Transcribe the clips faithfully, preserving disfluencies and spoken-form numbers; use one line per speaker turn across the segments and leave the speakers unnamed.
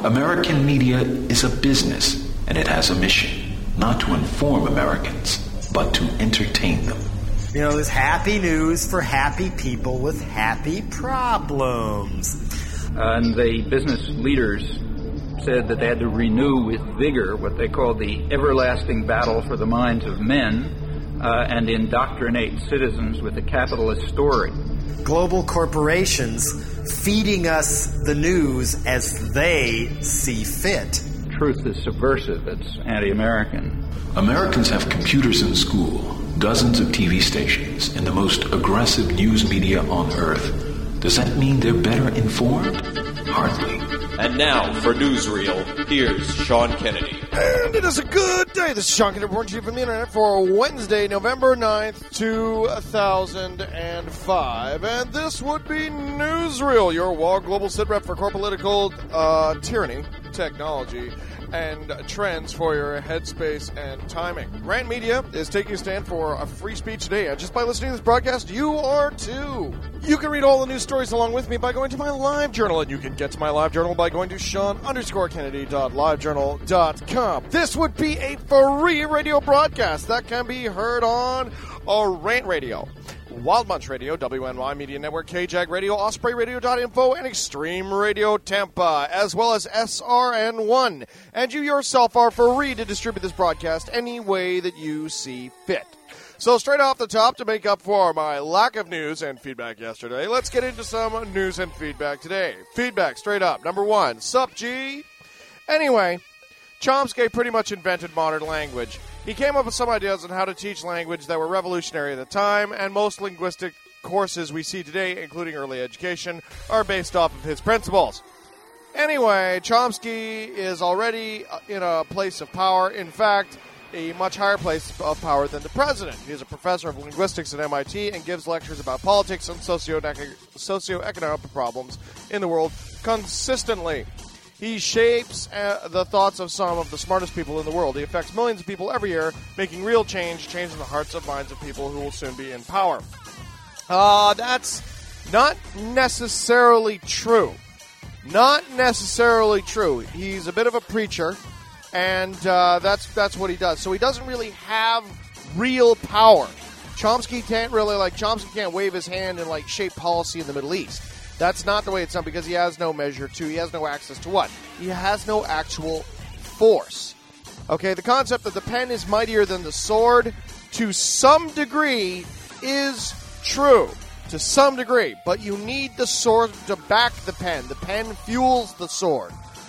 American media is a business, and it has a mission, not to inform Americans, but to entertain them.
You know, there's happy news for happy people with happy problems.
Uh, and the business leaders said that they had to renew with vigor what they called the everlasting battle for the minds of men uh, and indoctrinate citizens with the capitalist story.
Global corporations feeding us the news as they see fit.
Truth is subversive. It's anti-American.
Americans have computers in school, dozens of T V stations, and the most aggressive news media on Earth. Does that mean they're better informed? Hardly.
And now, for Newsreel, here's Sean Kennedy.
And it is a good day. This is Sean Kennedy, reporting to you from the internet for Wednesday, November ninth, two thousand five. And this would be Newsreel, your wall global sit-rep for core political uh, tyranny, technology, and trends for your headspace and timing. Rant Media is taking a stand for a free speech today, and just by listening to this broadcast, you are too. You can read all the news stories along with me by going to my live journal, and you can get to my live journal by going to Sean underscore Kennedy dot livejournal dot com. This would be a free radio broadcast that can be heard on a Rant Radio, Wild Bunch Radio, W N Y Media Network, K J A G Radio, Osprey Radio dot info, and Extreme Radio Tampa, as well as S R N one. And you yourself are free to distribute this broadcast any way that you see fit. So straight off the top, to make up for my lack of news and feedback yesterday, let's get into some news and feedback today. Feedback, straight up. Number one, sup, G? Anyway, Chomsky pretty much invented modern language. He came up with some ideas on how to teach language that were revolutionary at the time, and most linguistic courses we see today, including early education, are based off of his principles. Anyway, Chomsky is already in a place of power. In fact, a much higher place of power than the president. He is a professor of linguistics at M I T and gives lectures about politics and socio- socioeconomic problems in the world consistently. He shapes uh, the thoughts of some of the smartest people in the world. He affects millions of people every year, making real change, changing the hearts and minds of people who will soon be in power. Uh, that's not necessarily true. Not necessarily true. He's a bit of a preacher, and uh, that's that's what he does. So he doesn't really have real power. Chomsky can't really, like, Chomsky can't wave his hand and, like, shape policy in the Middle East. That's not the way it's done, because he has no measure to. He has no access to what? He has no actual force. Okay, the concept that the pen is mightier than the sword, to some degree, is true. To some degree. But you need the sword to back the pen. The pen fuels the sword.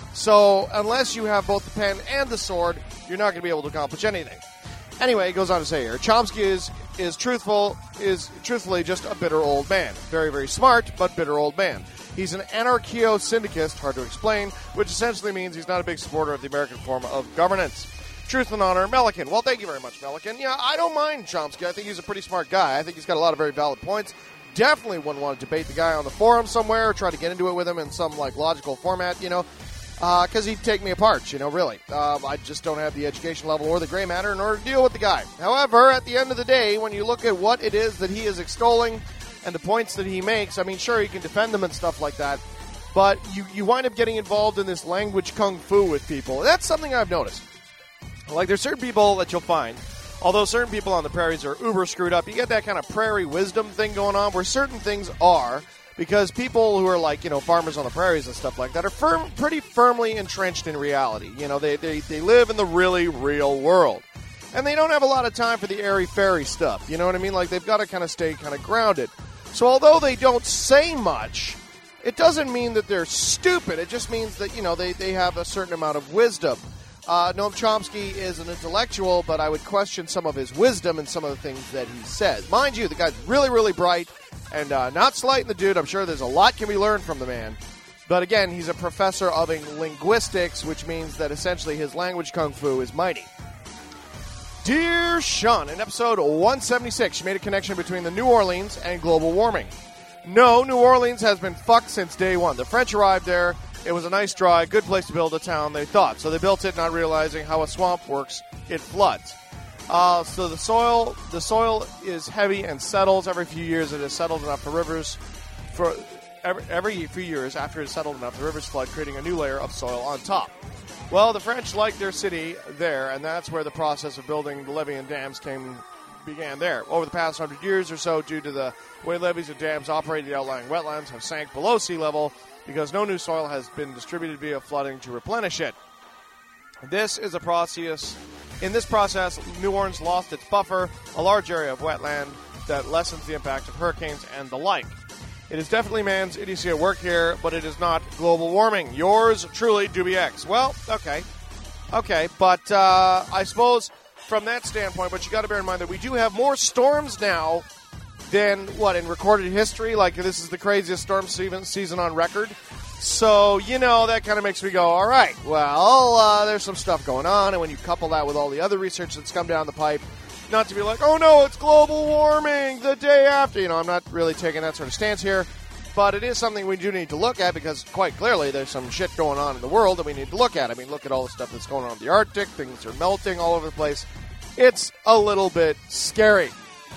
So, unless you have both the pen and the sword, you're not going to be able to accomplish anything. Anyway, it goes on to say here, Chomsky is is truthful, is truthfully just a bitter old man. Very, very smart, but bitter old man. He's an anarcho-syndicist, hard to explain, which essentially means he's not a big supporter of the American form of governance. Truth and honor, Melican. Well, thank you very much, Melican. Yeah, I don't mind Chomsky. I think he's a pretty smart guy. I think he's got a lot of very valid points. Definitely wouldn't want to debate the guy on the forum somewhere or try to get into it with him in some, like, logical format, you know. Because uh, he'd take me apart, you know, really. Uh, I just don't have the education level or the gray matter in order to deal with the guy. However, at the end of the day, when you look at what it is that he is extolling and the points that he makes, I mean, sure, he can defend them and stuff like that, but you, you wind up getting involved in this language kung fu with people. That's something I've noticed. Like, there's certain people that you'll find, although certain people on the prairies are uber screwed up, you get that kind of prairie wisdom thing going on where certain things are, because people who are like, you know, farmers on the prairies and stuff like that are firm, pretty firmly entrenched in reality. You know, they, they, they live in the really real world. And they don't have a lot of time for the airy-fairy stuff. You know what I mean? Like, they've got to kind of stay kind of grounded. So although they don't say much, it doesn't mean that they're stupid. It just means that, you know, they, they have a certain amount of wisdom. Uh, Noam Chomsky is an intellectual, but I would question some of his wisdom and some of the things that he says. Mind you, the guy's really, really bright. And uh, not slighting the dude, I'm sure there's a lot can be learned from the man. But again, he's a professor of linguistics, which means that essentially his language kung fu is mighty. Dear Sean, in episode one seventy-six, you made a connection between the New Orleans and global warming. No, New Orleans has been fucked since day one. The French arrived there. It was a nice, dry, good place to build a town, they thought. So they built it not realizing how a swamp works. It floods. Uh, so the soil, the soil is heavy and settles every few years. It has settled enough for rivers, for every, every few years after it settled enough, the rivers flood, creating a new layer of soil on top. Well, the French liked their city there, and that's where the process of building the levee and dams came began there. Over the past hundred years or so, due to the way levees and dams operate, the outlying wetlands have sank below sea level because no new soil has been distributed via flooding to replenish it. This is a process. In this process, New Orleans lost its buffer, a large area of wetland that lessens the impact of hurricanes and the like. It is definitely man's idiocy at work here, but it is not global warming. Yours truly, Doobie X. Well, okay. Okay, but uh, I suppose from that standpoint, but you got to bear in mind that we do have more storms now than, what, in recorded history? Like, this is the craziest storm season on record. So, you know, that kind of makes me go, all right, well, uh, there's some stuff going on, and when you couple that with all the other research that's come down the pipe, not to be like, oh, no, it's global warming the day after. You know, I'm not really taking that sort of stance here. But it is something we do need to look at because, quite clearly, there's some shit going on in the world that we need to look at. I mean, look at all the stuff that's going on in the Arctic. Things are melting all over the place. It's a little bit scary.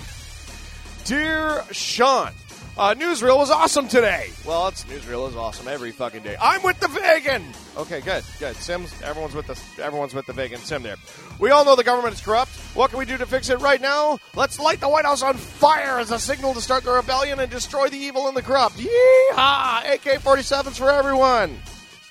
Dear Sean, uh, Newsreel was awesome today. Well, it's Newsreel is awesome every fucking day. I'm with the vegan. Okay, good, good. Sims, everyone's with the everyone's with the vegan Sim there. We all know the government is corrupt. What can we do to fix it right now? Let's light the White House on fire as a signal to start the rebellion and destroy the evil and the corrupt. Yee-haw! A K forty-sevens for everyone.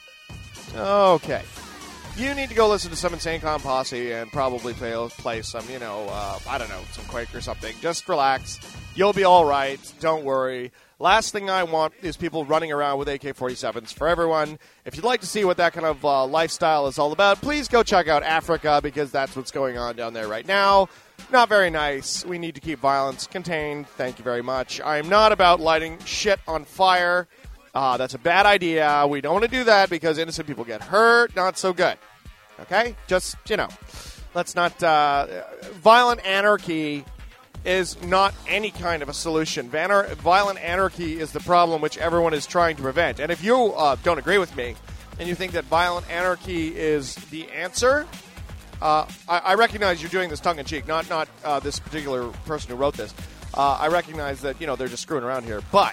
Okay. You need to go listen to some Insane Clown Posse and probably play, play some, you know, uh, I don't know, some Quake or something. Just relax. You'll be all right. Don't worry. Last thing I want is people running around with A K forty-sevens for everyone. If you'd like to see what that kind of uh, lifestyle is all about, please go check out Africa because that's what's going on down there right now. Not very nice. We need to keep violence contained. Thank you very much. I'm not about lighting shit on fire. Uh, that's a bad idea. We don't want to do that because innocent people get hurt. Not so good. Okay? Just, you know, let's not... Uh, violent anarchy is not any kind of a solution. Vanar- violent anarchy is the problem which everyone is trying to prevent. And if you uh, don't agree with me and you think that violent anarchy is the answer, uh, I-, I recognize you're doing this tongue-in-cheek, not, not uh, this particular person who wrote this. Uh, I recognize that, you know, they're just screwing around here. But...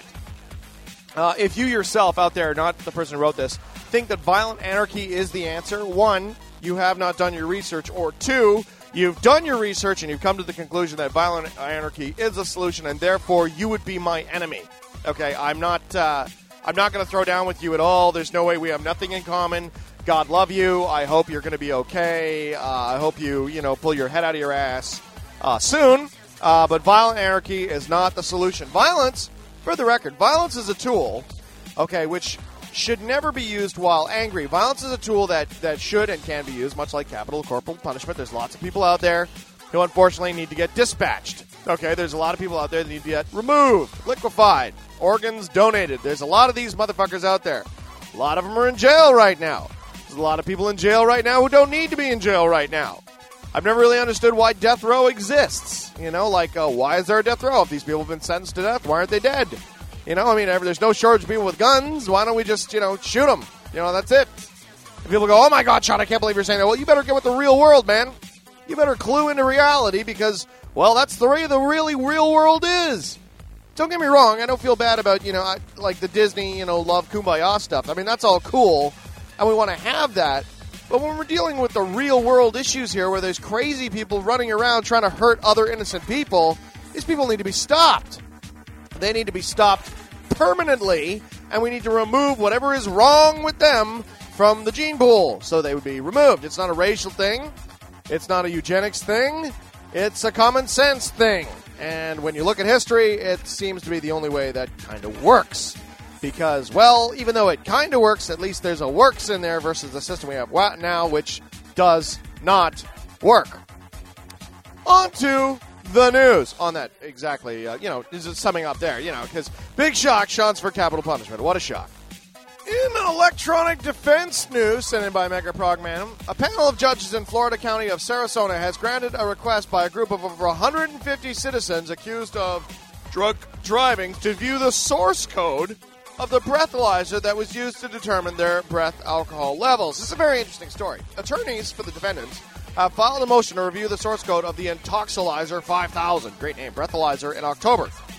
Uh, if you yourself out there, not the person who wrote this, think that violent anarchy is the answer, one, you have not done your research, or two, you've done your research and you've come to the conclusion that violent anarchy is a solution and therefore you would be my enemy. Okay, I'm not uh, I'm not going to throw down with you at all. There's no way. We have nothing in common. God love you. I hope you're going to be okay. Uh, I hope you, you know, pull your head out of your ass uh, soon. Uh, but violent anarchy is not the solution. Violence... For the record, violence is a tool, okay, which should never be used while angry. Violence is a tool that, that should and can be used, much like capital corporal punishment. There's lots of people out there who unfortunately need to get dispatched. Okay, there's a lot of people out there that need to get removed, liquefied, organs donated. There's a lot of these motherfuckers out there. A lot of them are in jail right now. There's a lot of people in jail right now who don't need to be in jail right now. I've never really understood why death row exists. You know, like, uh, why is there a death row? If these people have been sentenced to death, why aren't they dead? You know, I mean, there's no shortage of people with guns. Why don't we just, you know, shoot them? You know, that's it. And people go, oh, my God, Sean, I can't believe you're saying that. Well, you better get with the real world, man. You better clue into reality because, well, that's the way the really real world is. Don't get me wrong. I don't feel bad about, you know, I, like the Disney, you know, love Kumbaya stuff. I mean, that's all cool, and we want to have that. But when we're dealing with the real-world issues here where there's crazy people running around trying to hurt other innocent people, these people need to be stopped. They need to be stopped permanently, and we need to remove whatever is wrong with them from the gene pool. So they would be removed. It's not a racial thing. It's not a eugenics thing. It's a common sense thing. And when you look at history, it seems to be the only way that kind of works. Because, well, even though it kind of works, at least there's a works in there versus the system we have now, which does not work. On to the news. On that, exactly, uh, you know, this is summing up there, you know, because big shock, Sean's for capital punishment. What a shock. In electronic defense news, sent in by Mega Progman, a panel of judges in Florida County of Sarasota has granted a request by a group of over one hundred fifty citizens accused of drug driving to view the source code of the breathalyzer that was used to determine their breath alcohol levels. This is a very interesting story. Attorneys for the defendants have filed a motion to review the source code of the Intoxilyzer five thousand, great name, breathalyzer, in October.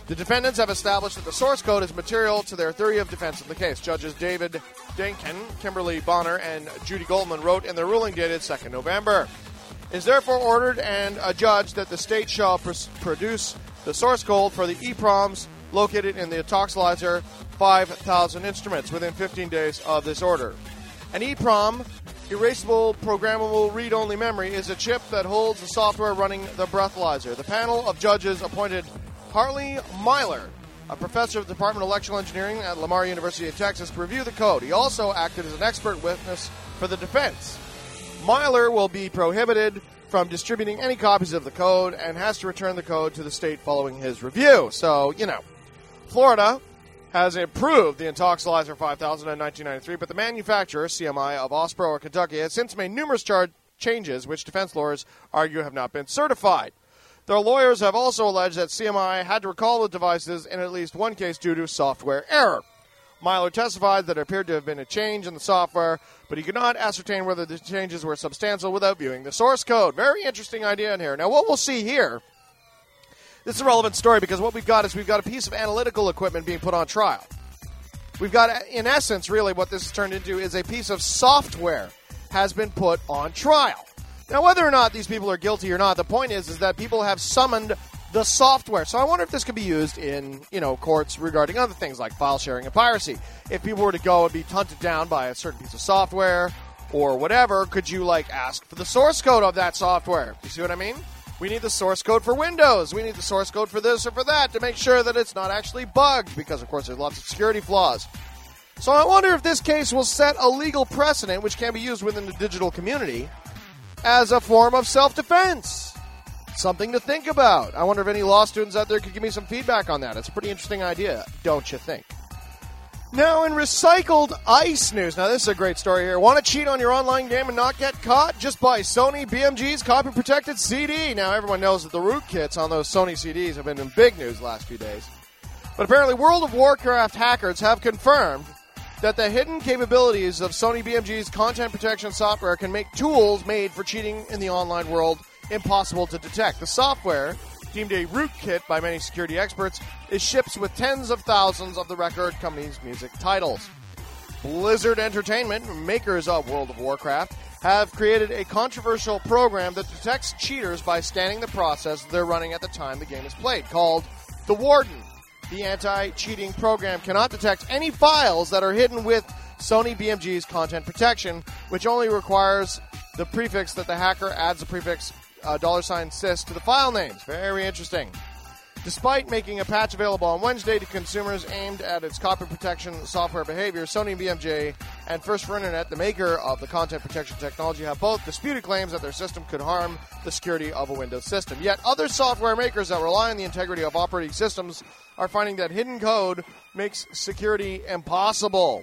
The defendants have established that the source code is material to their theory of defense in the case. Judges David Denkin, Kimberly Bonner, and Judy Goldman wrote in their ruling dated second November. It is therefore ordered and adjudged that the state shall pr- produce the source code for the EPROMs located in the Toxalizer five thousand instruments within fifteen days of this order. An EPROM, erasable programmable read-only memory, is a chip that holds the software running the breathalyzer. The panel of judges appointed Harley Myler, a professor of the Department of Electrical Engineering at Lamar University of Texas, to review the code. He also acted as an expert witness for the defense. Myler will be prohibited from distributing any copies of the code and has to return the code to the state following his review. So, you know, Florida has approved the Intoxilizer five thousand in nineteen ninety-three, but the manufacturer, C M I, of Osprey, Kentucky, has since made numerous charge changes which defense lawyers argue have not been certified. Their lawyers have also alleged that C M I had to recall the devices in at least one case due to software error. Myler testified that it appeared to have been a change in the software, but he could not ascertain whether the changes were substantial without viewing the source code. Very interesting idea in here. Now, what we'll see here, this is a relevant story because what we've got is we've got a piece of analytical equipment being put on trial. We've got, in essence, really what this has turned into is a piece of software has been put on trial. Now, whether or not these people are guilty or not, the point is, is that people have summoned the software. So I wonder if this could be used in, you know, courts regarding other things like file sharing and piracy. If people were to go and be hunted down by a certain piece of software or whatever, could you, like, ask for the source code of that software? You see what I mean? We need the source code for Windows. We need the source code for this or for that to make sure that it's not actually bugged because, of course, there's lots of security flaws. So I wonder if this case will set a legal precedent which can be used within the digital community as a form of self-defense. Something to think about. I wonder if any law students out there could give me some feedback on that. It's a pretty interesting idea, don't you think? Now, in recycled ice news, now this is a great story here. Want to cheat on your online game and not get caught? Just buy Sony B M G's copy-protected C D. Now, everyone knows that the rootkits on those Sony C Ds have been in big news the last few days. But apparently, World of Warcraft hackers have confirmed that the hidden capabilities of Sony B M G's content protection software can make tools made for cheating in the online world impossible to detect. The software, deemed a rootkit by many security experts, is shipped with tens of thousands of the record company's music titles. Blizzard Entertainment, makers of World of Warcraft, have created a controversial program that detects cheaters by scanning the process they're running at the time the game is played, called the Warden. The anti-cheating program cannot detect any files that are hidden with Sony B M G's content protection, which only requires the prefix that the hacker adds the prefix uh, dollar sign sys to the file names. Very interesting. Despite making a patch available on Wednesday to consumers aimed at its copy protection software behavior, Sony B M G and First for Internet, the maker of the content protection technology, have both disputed claims that their system could harm the security of a Windows system. Yet other software makers that rely on the integrity of operating systems are finding that hidden code makes security impossible.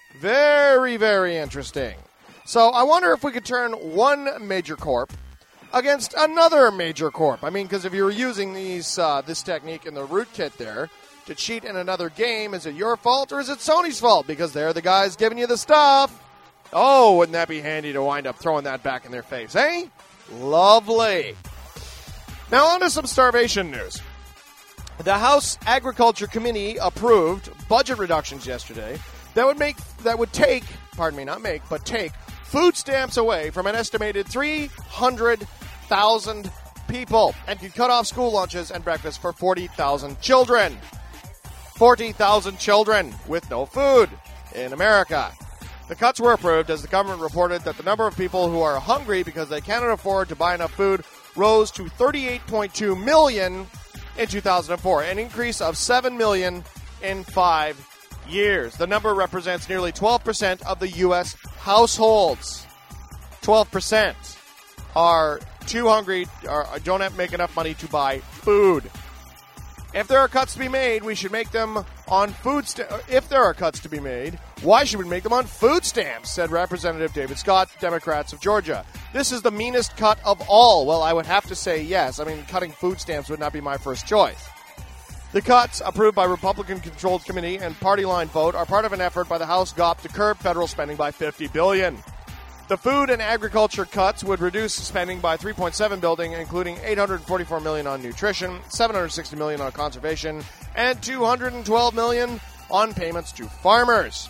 Very, very interesting. So I wonder if we could turn one major corp against another major corp. I mean, because if you were using these uh, this technique in the rootkit there to cheat in another game, is it your fault or is it Sony's fault? Because they're the guys giving you the stuff. Oh, wouldn't that be handy to wind up throwing that back in their face, eh? Lovely. Now on to some starvation news. The House Agriculture Committee approved budget reductions yesterday that would make that would take, pardon me, not make, but take food stamps away from an estimated three hundred thousand people and could cut off school lunches and breakfast for forty thousand children. forty thousand children with no food in America. The cuts were approved as the government reported that the number of people who are hungry because they cannot afford to buy enough food rose to thirty-eight point two million in two thousand four, an increase of seven million in five years. The number represents nearly twelve percent of the U S households. twelve percent are too hungry or don't have make enough money to buy food. If there are cuts to be made, we should make them on food st- if there are cuts to be made, why should we make them on food stamps, said Representative David Scott, Democrats of Georgia. This is the meanest cut of all. Well, I would have to say yes. I mean, cutting food stamps would not be my first choice. The cuts, approved by Republican-controlled committee and party line vote, are part of an effort by the House G O P to curb federal spending by fifty billion dollars. The food and agriculture cuts would reduce spending by three point seven billion dollars, including eight hundred forty-four million dollars on nutrition, seven hundred sixty million dollars on conservation, and two hundred twelve million dollars on payments to farmers.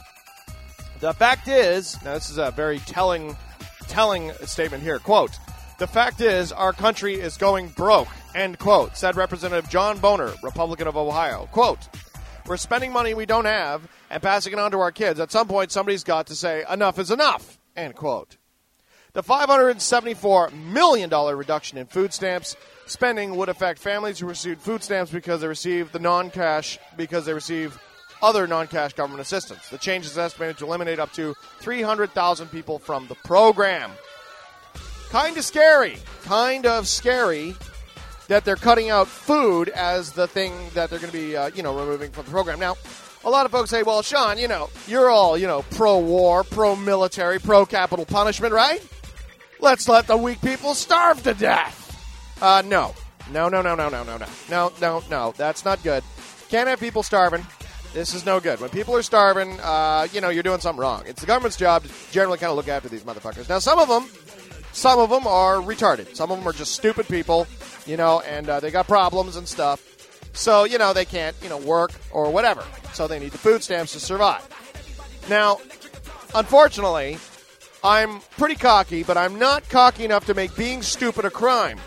The fact is, now this is a very telling, telling statement here, quote, "The fact is our country is going broke," end quote, said Representative John Boner, Republican of Ohio. Quote, "We're spending money we don't have and passing it on to our kids. At some point, somebody's got to say enough is enough," end quote. The five hundred seventy-four million dollars reduction in food stamps spending would affect families who received food stamps because they received the non-cash, because they receive other non-cash government assistance. The change is estimated to eliminate up to three hundred thousand people from the program. Kind of scary, kind of scary that they're cutting out food as the thing that they're going to be, uh, you know, removing from the program. Now, a lot of folks say, well, Sean, you know, you're all, you know, pro-war, pro-military, pro-capital punishment, right? Let's let the weak people starve to death. Uh, no. No, no, no, no, no, no, no. No, no, no. That's not good. Can't have people starving. This is no good. When people are starving, uh, you know, you're doing something wrong. It's the government's job to generally kind of look after these motherfuckers. Now, some of them, some of them are retarded. Some of them are just stupid people, you know, and uh, they got problems and stuff. So, you know, they can't, you know, work or whatever. So they need the food stamps to survive. Now, unfortunately, I'm pretty cocky, but I'm not cocky enough to make being stupid a crime.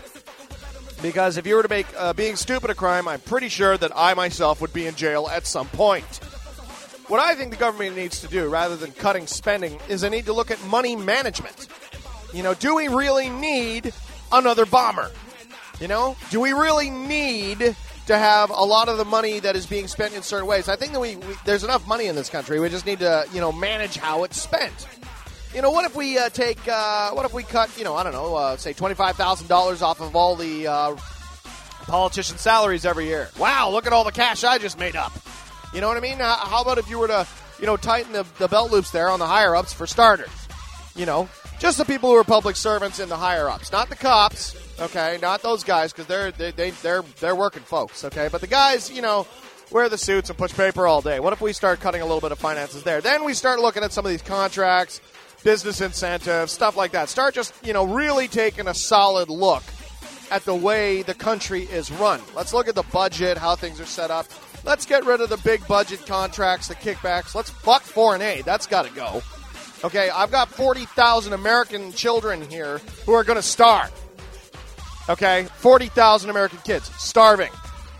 Because if you were to make uh, being stupid a crime, I'm pretty sure that I myself would be in jail at some point. What I think the government needs to do, rather than cutting spending, is they need to look at money management. You know, do we really need another bomber? You know, do we really need to have a lot of the money that is being spent in certain ways? I think that we, we there's enough money in this country. We just need to, you know, manage how it's spent. You know, what if we uh, take, uh, what if we cut, you know, I don't know, uh, say twenty-five thousand dollars off of all the uh, politician salaries every year? Wow, look at all the cash I just made up. You know what I mean? How, how about if you were to, you know, tighten the, the belt loops there on the higher-ups for starters? You know, just the people who are public servants in the higher-ups, not the cops, okay, not those guys, because they're, they, they, they're, they're working folks, okay? But the guys, you know, wear the suits and push paper all day. What if we start cutting a little bit of finances there? Then we start looking at some of these contracts, business incentives, stuff like that. Start just, you know, really taking a solid look at the way the country is run. Let's look at the budget, how things are set up. Let's get rid of the big budget contracts, the kickbacks. Let's fuck foreign aid. That's got to go. Okay, I've got forty thousand American children here who are going to starve. Okay, forty thousand American kids starving.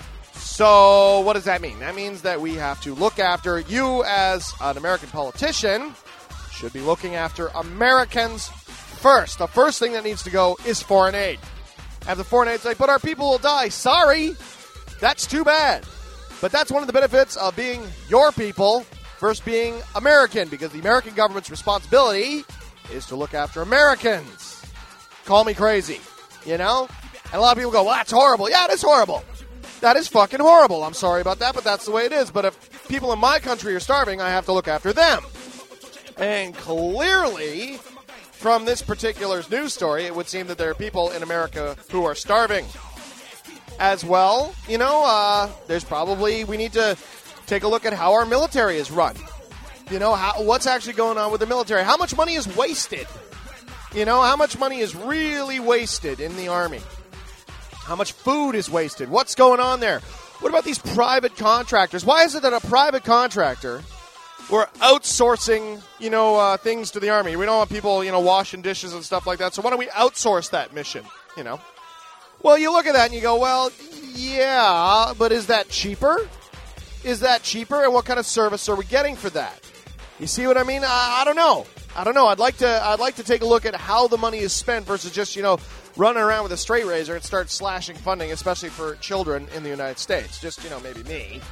So what does that mean? That means that we have to look after you as an American politician. Should be looking after Americans first. The first thing that needs to go is foreign aid. And the foreign aid say, but our people will die. Sorry, that's too bad. But that's one of the benefits of being your people versus being American, because the American government's responsibility is to look after Americans. Call me crazy, you know? And a lot of people go, well, that's horrible. Yeah, it is horrible. That is fucking horrible. I'm sorry about that, but that's the way it is. But if people in my country are starving, I have to look after them. And clearly, from this particular news story, it would seem that there are people in America who are starving as well. You know, uh, there's probably, we need to take a look at how our military is run. You know, how, what's actually going on with the military? How much money is wasted? You know, how much money is really wasted in the Army? How much food is wasted? What's going on there? What about these private contractors? Why is it that a private contractor... We're outsourcing, you know, uh, things to the Army. We don't want people, you know, washing dishes and stuff like that. So why don't we outsource that mission, you know? Well, you look at that and you go, well, yeah, but is that cheaper? Is that cheaper? And what kind of service are we getting for that? You see what I mean? I, I don't know. I don't know. I'd like to I'd like to take a look at how the money is spent versus just, you know, running around with a straight razor and start slashing funding, especially for children in the United States. Just, you know, maybe me.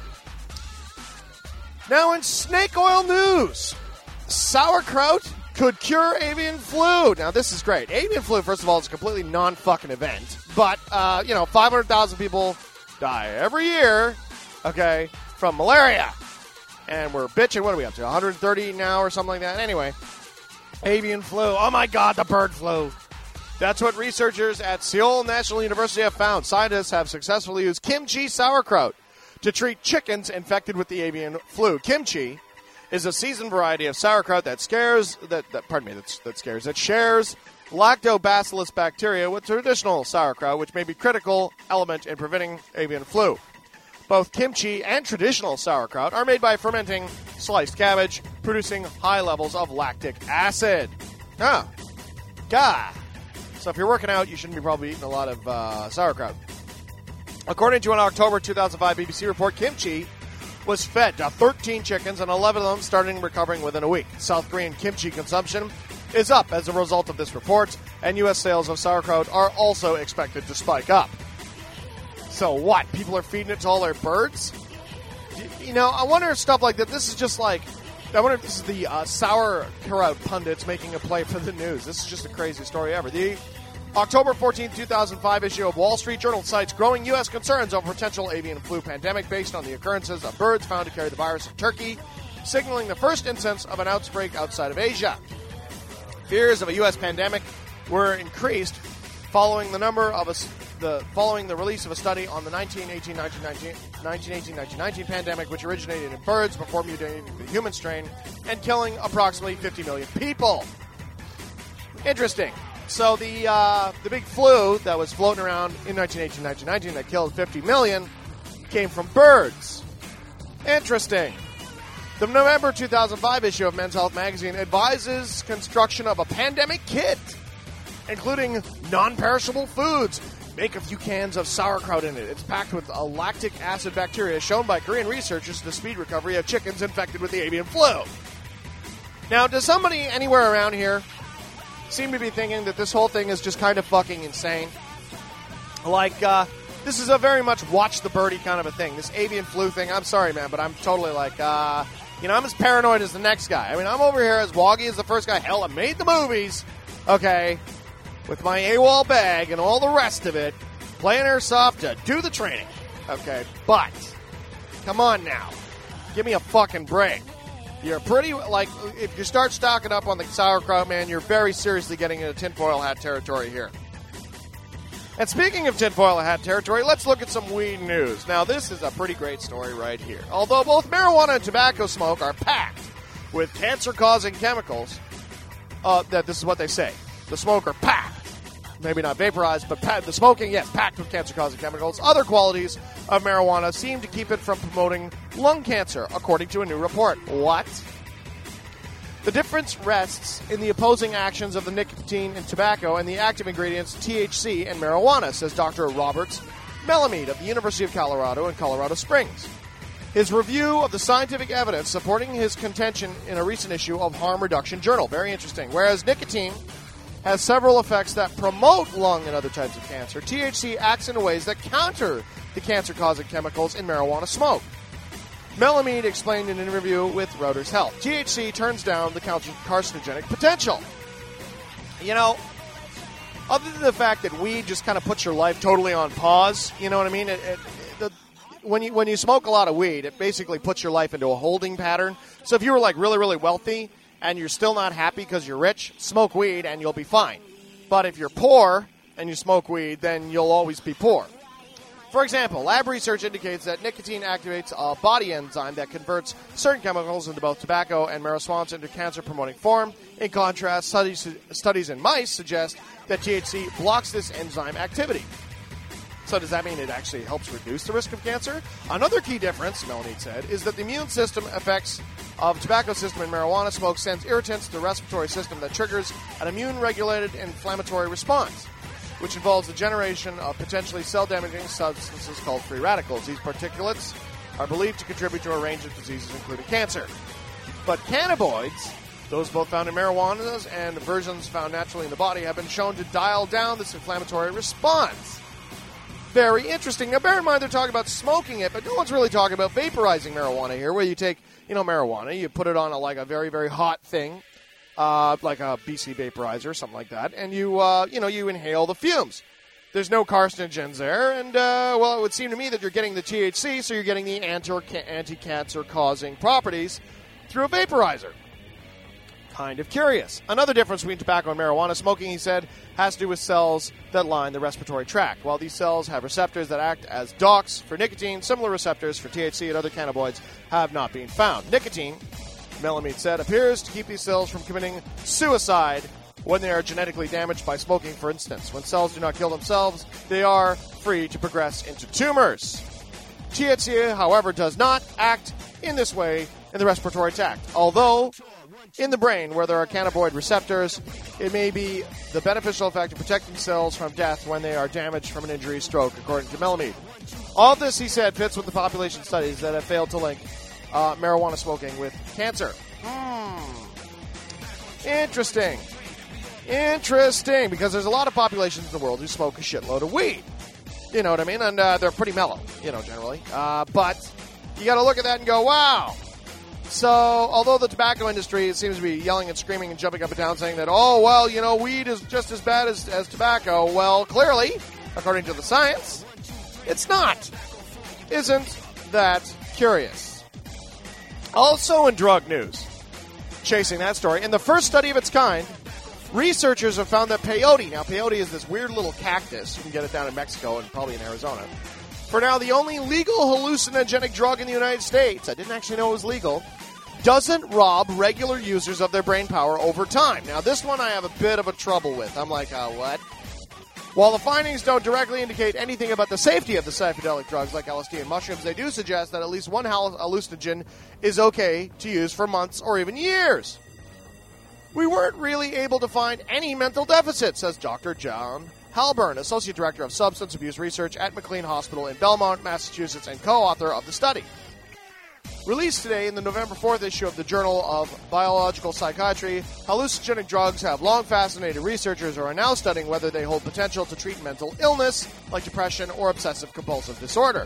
Now in snake oil news, sauerkraut could cure avian flu. Now this is great. Avian flu, first of all, is a completely non-fucking event. But, uh, you know, five hundred thousand people die every year, okay, from malaria. And we're bitching, what are we up to, one hundred thirty now or something like that? Anyway, avian flu. Oh my God, the bird flu. That's what researchers at Seoul National University have found. Scientists have successfully used kimchi sauerkraut to treat chickens infected with the avian flu. Kimchi is a seasoned variety of sauerkraut that scares that, that pardon me that, that scares that shares lactobacillus bacteria with traditional sauerkraut, which may be a critical element in preventing avian flu. Both kimchi and traditional sauerkraut are made by fermenting sliced cabbage, producing high levels of lactic acid. Ah, God. So if you're working out, you shouldn't be probably eating a lot of uh, sauerkraut. According to an October two thousand five B B C report, kimchi was fed to thirteen chickens, and eleven of them started recovering within a week. South Korean kimchi consumption is up as a result of this report, and U S sales of sauerkraut are also expected to spike up. So what? People are feeding it to all their birds? You know, I wonder if stuff like that, this is just like, I wonder if this is the uh, sauerkraut pundits making a play for the news. This is just the craziest story ever. The October fourteenth, two thousand five issue of Wall Street Journal cites growing U S concerns over potential avian flu pandemic based on the occurrences of birds found to carry the virus in Turkey, signaling the first instance of an outbreak outside of Asia. Fears of a U S pandemic were increased following the number of a, the following the release of a study on the nineteen eighteen nineteen nineteen pandemic, which originated in birds before mutating to the human strain and killing approximately fifty million people. Interesting. So the uh, the big flu that was floating around in nineteen eighteen nineteen nineteen that killed fifty million came from birds. Interesting. The November two thousand five issue of Men's Health magazine advises construction of a pandemic kit, including non-perishable foods. Make a few cans of sauerkraut in it. It's packed with a lactic acid bacteria shown by Korean researchers to speed recovery of chickens infected with the avian flu. Now, does somebody anywhere around here seem to be thinking that this whole thing is just kind of fucking insane? Like, uh, this is a very much watch the birdie kind of a thing. This avian flu thing, I'm sorry, man, but I'm totally like, uh, you know, I'm as paranoid as the next guy. I mean, I'm over here as woggy as the first guy. Hell, I made the movies, okay, with my AWOL bag and all the rest of it, playing airsoft to do the training, okay? But, come on now. Give me a fucking break. You're pretty, like, if you start stocking up on the sauerkraut, man, you're very seriously getting into tinfoil hat territory here. And speaking of tinfoil hat territory, let's look at some weed news. Now, this is a pretty great story right here. Although both marijuana and tobacco smoke are packed with cancer-causing chemicals, uh, that this is what they say. The smoke are packed. Maybe not vaporized, but packed, the smoking, yes, packed with cancer-causing chemicals. Other qualities of marijuana seem to keep it from promoting lung cancer, according to a new report. What? The difference rests in the opposing actions of the nicotine in tobacco and the active ingredients T H C in marijuana, says Doctor Roberts Melamede of the University of Colorado in Colorado Springs. His review of the scientific evidence supporting his contention in a recent issue of Harm Reduction Journal. Very interesting. Whereas nicotine has several effects that promote lung and other types of cancer, T H C acts in ways that counter the cancer-causing chemicals in marijuana smoke. Melamede explained in an interview with Reuters Health. T H C turns down the carcinogenic potential. You know, other than the fact that weed just kind of puts your life totally on pause, you know what I mean? It, it, the, when you when you smoke a lot of weed, it basically puts your life into a holding pattern. So if you were like really, really wealthy and you're still not happy because you're rich, smoke weed and you'll be fine. But if you're poor and you smoke weed, then you'll always be poor. For example, lab research indicates that nicotine activates a body enzyme that converts certain chemicals into both tobacco and marijuana into cancer-promoting form. In contrast, studies, studies in mice suggest that T H C blocks this enzyme activity. So does that mean it actually helps reduce the risk of cancer? Another key difference, Melamede said, is that the immune system effects of tobacco system in marijuana smoke sends irritants to the respiratory system that triggers an immune-regulated inflammatory response, which involves the generation of potentially cell-damaging substances called free radicals. These particulates are believed to contribute to a range of diseases, including cancer. But cannabinoids, those both found in marijuana and versions found naturally in the body, have been shown to dial down this inflammatory response. Very interesting. Now, bear in mind they're talking about smoking it, but no one's really talking about vaporizing marijuana here, where you take, you know, marijuana, you put it on a, like a very, very hot thing, Uh, like a B C vaporizer or something like that, and you, uh, you know, you inhale the fumes. There's no carcinogens there, and, uh, well, it would seem to me that you're getting the T H C, so you're getting the anti-cancer causing properties through a vaporizer. Kind of curious. Another difference between tobacco and marijuana smoking, he said, has to do with cells that line the respiratory tract. While these cells have receptors that act as docks for nicotine, similar receptors for T H C and other cannabinoids have not been found. Nicotine Melamine said, appears to keep these cells from committing suicide when they are genetically damaged by smoking, for instance. When cells do not kill themselves, they are free to progress into tumors. T H C, however, does not act in this way in the respiratory tract. Although, in the brain, where there are cannabinoid receptors, it may be the beneficial effect of protecting cells from death when they are damaged from an injury, stroke, according to Melamine. All of this, he said, fits with the population studies that have failed to link uh, marijuana smoking with cancer. Hmm. Interesting. Interesting, because there's a lot of populations in the world who smoke a shitload of weed. You know what I mean? And uh, they're pretty mellow, you know, generally. Uh, but you got to look at that and go, wow. So, although the tobacco industry seems to be yelling and screaming and jumping up and down saying that, oh, well, you know, weed is just as bad as, as tobacco. Well, clearly, according to the science, it's not. Isn't that curious? Also in drug news, chasing that story, in the first study of its kind, researchers have found that peyote, now peyote is this weird little cactus, you can get it down in Mexico and probably in Arizona, for now the only legal hallucinogenic drug in the United States, I didn't actually know it was legal, doesn't rob regular users of their brain power over time. Now this one I have a bit of a trouble with. I'm like, uh, what? While the findings don't directly indicate anything about the safety of the psychedelic drugs like L S D and mushrooms, they do suggest that at least one hallucinogen is okay to use for months or even years. We weren't really able to find any mental deficits, says Doctor John Halburn, Associate Director of Substance Abuse Research at McLean Hospital in Belmont, Massachusetts, and co-author of the study. Released today in the November fourth issue of the Journal of Biological Psychiatry, hallucinogenic drugs have long fascinated researchers who are now studying whether they hold potential to treat mental illness like depression or obsessive-compulsive disorder.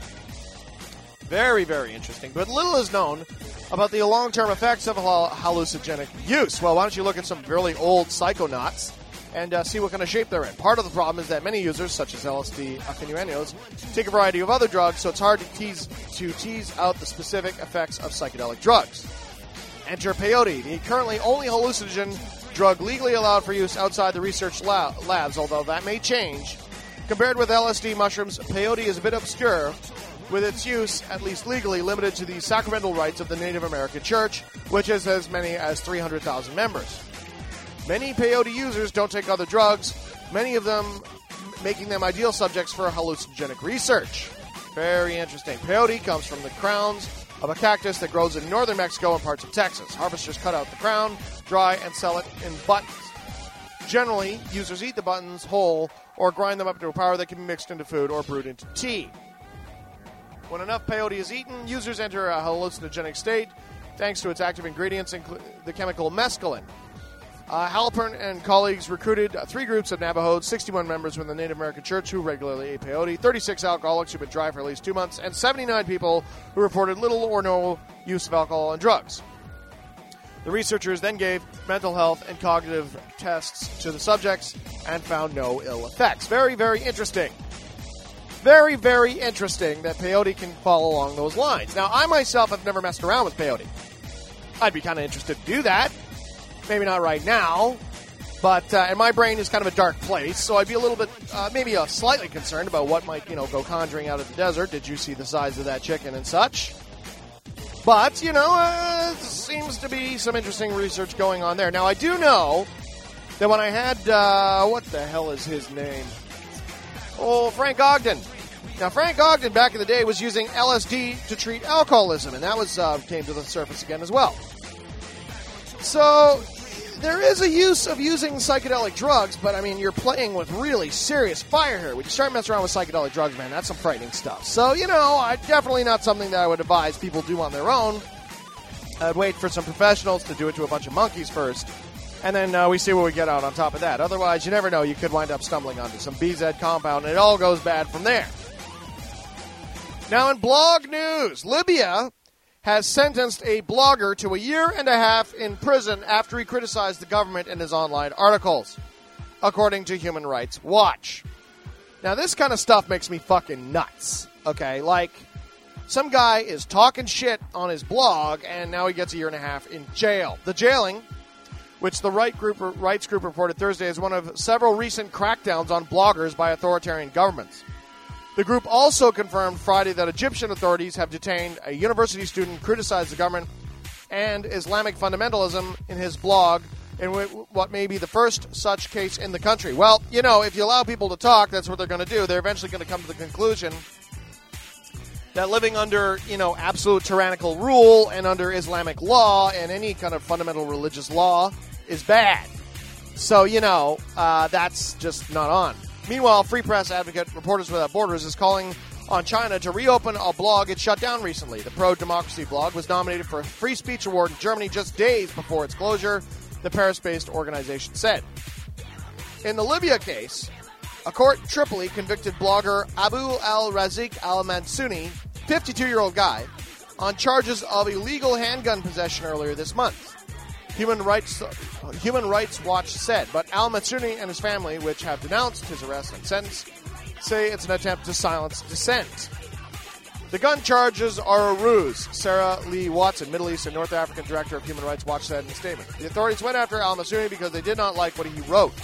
Very, very interesting. But little is known about the long-term effects of hallucinogenic use. Well, why don't you look at some really old psychonauts and uh, see what kind of shape they're in. Part of the problem is that many users, such as L S D aficionados, take a variety of other drugs, so it's hard to tease, to tease out the specific effects of psychedelic drugs. Enter peyote, the currently only hallucinogen drug legally allowed for use outside the research lab, labs, although that may change. Compared with L S D mushrooms, peyote is a bit obscure, with its use, at least legally, limited to the sacramental rites of the Native American Church, which has as many as three hundred thousand members. Many peyote users don't take other drugs, many of them making them ideal subjects for hallucinogenic research. Very interesting. Peyote comes from the crowns of a cactus that grows in northern Mexico and parts of Texas. Harvesters cut out the crown, dry, and sell it in buttons. Generally, users eat the buttons whole or grind them up into a powder that can be mixed into food or brewed into tea. When enough peyote is eaten, users enter a hallucinogenic state thanks to its active ingredients, including the chemical mescaline. Uh, Halpern and colleagues recruited uh, three groups of Navajos, sixty-one members from the Native American Church who regularly ate peyote, thirty-six alcoholics who've been dry for at least two months, and seventy-nine people who reported little or no use of alcohol and drugs. The researchers then gave mental health and cognitive tests to the subjects and found no ill effects. Very, very interesting. Very, very interesting that peyote can fall along those lines. Now, I myself have never messed around with peyote. I'd be kind of interested to do that. Maybe not right now, but uh, and my brain is kind of a dark place, so I'd be a little bit, uh, maybe uh, slightly concerned about what might, you know, go conjuring out of the desert. Did you see the size of that chicken and such? But, you know, uh, seems to be some interesting research going on there. Now, I do know that when I had, uh, what the hell is his name? Oh, Frank Ogden. Now, Frank Ogden, back in the day, was using L S D to treat alcoholism, and that was uh, came to the surface again as well. So, there is a use of using psychedelic drugs, but, I mean, you're playing with really serious fire here. When you start messing around with psychedelic drugs, man, that's some frightening stuff. So, you know, I, definitely not something that I would advise people do on their own. I'd wait for some professionals to do it to a bunch of monkeys first, and then uh, we see what we get out on top of that. Otherwise, you never know, you could wind up stumbling onto some B Z compound, and it all goes bad from there. Now, in blog news, Libya has sentenced a blogger to a year and a half in prison after he criticized the government in his online articles, according to Human Rights Watch. Now, this kind of stuff makes me fucking nuts, okay? Like, some guy is talking shit on his blog, and now he gets a year and a half in jail. The jailing, which the right group, rights group reported Thursday, is one of several recent crackdowns on bloggers by authoritarian governments. The group also confirmed Friday that Egyptian authorities have detained a university student who criticized the government and Islamic fundamentalism in his blog in what may be the first such case in the country. Well, you know, if you allow people to talk, that's what they're going to do. They're eventually going to come to the conclusion that living under, you know, absolute tyrannical rule and under Islamic law and any kind of fundamental religious law is bad. So, you know, uh, that's just not on. Meanwhile, Free Press advocate Reporters Without Borders is calling on China to reopen a blog it shut down recently. The pro-democracy blog was nominated for a free speech award in Germany just days before its closure, the Paris-based organization said. In the Libya case, a court in Tripoli convicted blogger Abu al-Razik al-Mansuni, fifty-two-year-old guy, on charges of illegal handgun possession earlier this month. Human Rights uh, Human Rights Watch said, but al-Mansuni and his family, which have denounced his arrest and sentence, say it's an attempt to silence dissent. The gun charges are a ruse, Sarah Lee Watson, Middle East and North African director of Human Rights Watch, said in a statement. The authorities went after al-Mansuni because they did not like what he wrote.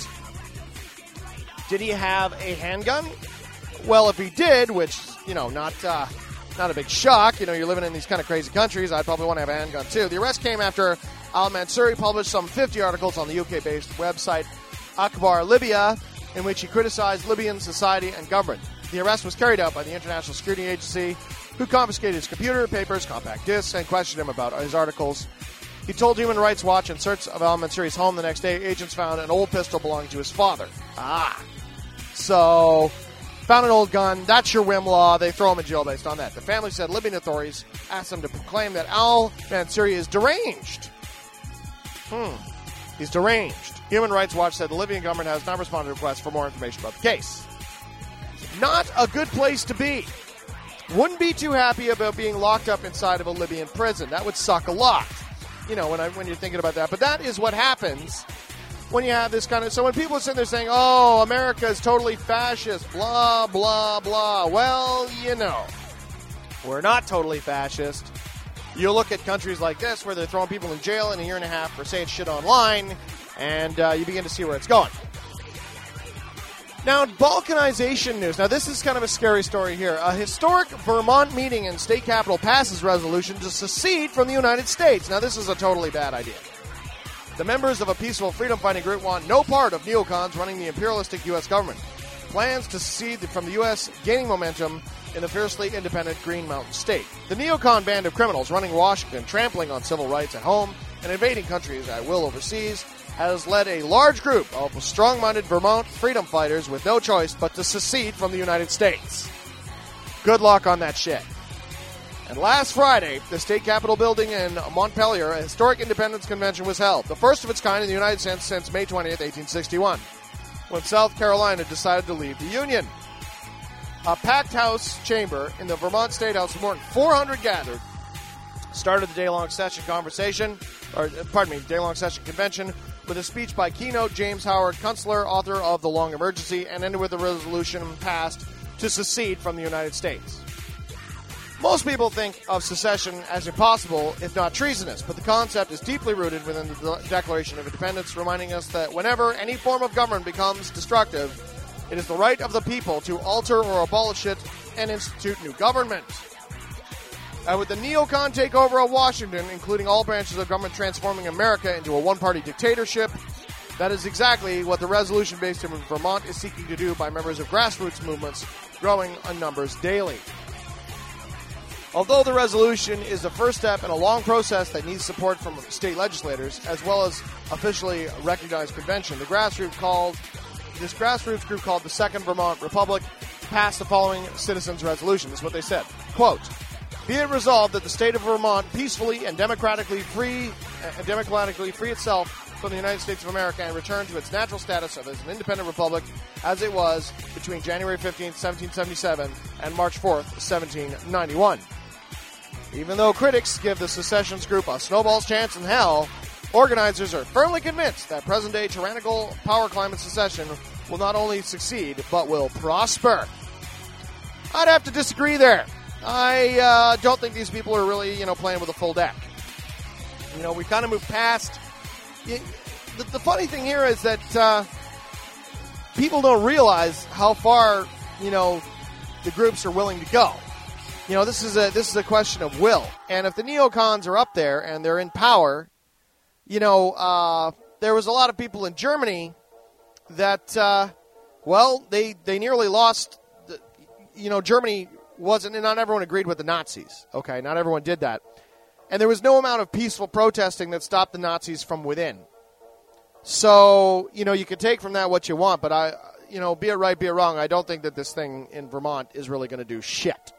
Did he have a handgun? Well, if he did, which, you know, not uh, not a big shock. You know, you're living in these kind of crazy countries. I'd probably want to have a handgun, too. The arrest came after al-Mansuri published some fifty articles on the U K-based website Akhbar Libya, in which he criticized Libyan society and government. The arrest was carried out by the International Security Agency, who confiscated his computer, papers, compact discs, and questioned him about his articles. He told Human Rights Watch in search of al-Mansuri's home the next day, agents found an old pistol belonging to his father. Ah. So, found an old gun. That's your whim law. They throw him in jail based on that. The family said Libyan authorities asked them to proclaim that al-Mansuri is deranged. Hmm. He's deranged. Human Rights Watch said the Libyan government has not responded to requests for more information about the case. Not a good place to be. Wouldn't be too happy about being locked up inside of a Libyan prison. That would suck a lot, you know, when I, when you're thinking about that. But that is what happens when you have this kind of... So when people are sitting there saying, oh, America is totally fascist, blah, blah, blah. Well, you know, we're not totally fascist. You look at countries like this where they're throwing people in jail in a year and a half for saying shit online, and uh, you begin to see where it's going. Now, Balkanization news. Now, this is kind of a scary story here. A historic Vermont meeting in state capital passes resolution to secede from the United States. Now, this is a totally bad idea. The members of a peaceful freedom-fighting group want no part of neocons running the imperialistic U S government. Plans to secede from the U S gaining momentum in the fiercely independent Green Mountain State. The neocon band of criminals running Washington, trampling on civil rights at home, and invading countries at will overseas, has led a large group of strong-minded Vermont freedom fighters with no choice but to secede from the United States. Good luck on that shit. And last Friday, the state capitol building in Montpelier, a historic independence convention was held, the first of its kind in the United States since May twentieth, eighteen sixty-one, when South Carolina decided to leave the Union. A packed house chamber in the Vermont State House with more than four hundred gathered started the day-long session conversation, or pardon me, day-long session convention with a speech by keynote James Howard Kunstler, author of The Long Emergency, and ended with a resolution passed to secede from the United States. Most people think of secession as impossible, if not treasonous, but the concept is deeply rooted within the Declaration of Independence, reminding us that whenever any form of government becomes destructive, it is the right of the people to alter or abolish it and institute new government. And with the neocon takeover of Washington, including all branches of government transforming America into a one-party dictatorship, that is exactly what the resolution based in Vermont is seeking to do by members of grassroots movements growing in numbers daily. Although the resolution is the first step in a long process that needs support from state legislators, as well as officially recognized convention, the grassroots called this grassroots group called the Second Vermont Republic passed the following citizens' resolution. This is what they said. Quote, be it resolved that the state of Vermont peacefully and democratically free uh, democratically free itself from the United States of America and return to its natural status as an independent republic as it was between January fifteenth, seventeen seventy-seven and March fourth, seventeen ninety-one. Even though critics give the secessions group a snowball's chance in hell, organizers are firmly convinced that present-day tyrannical power climate secession will not only succeed, but will prosper. I'd have to disagree there. I uh, don't think these people are really, you know, playing with a full deck. You know, we kind of moved past... It, the, the funny thing here is that uh, people don't realize how far, you know, the groups are willing to go. You know, this is a this is a question of will. And if the neocons are up there and they're in power, you know, uh, there was a lot of people in Germany that, uh, well, they, they nearly lost. The, you know, Germany wasn't, and not everyone agreed with the Nazis. Okay, not everyone did that. And there was no amount of peaceful protesting that stopped the Nazis from within. So, you know, you can take from that what you want, but I, you know, be it right, be it wrong, I don't think that this thing in Vermont is really going to do shit.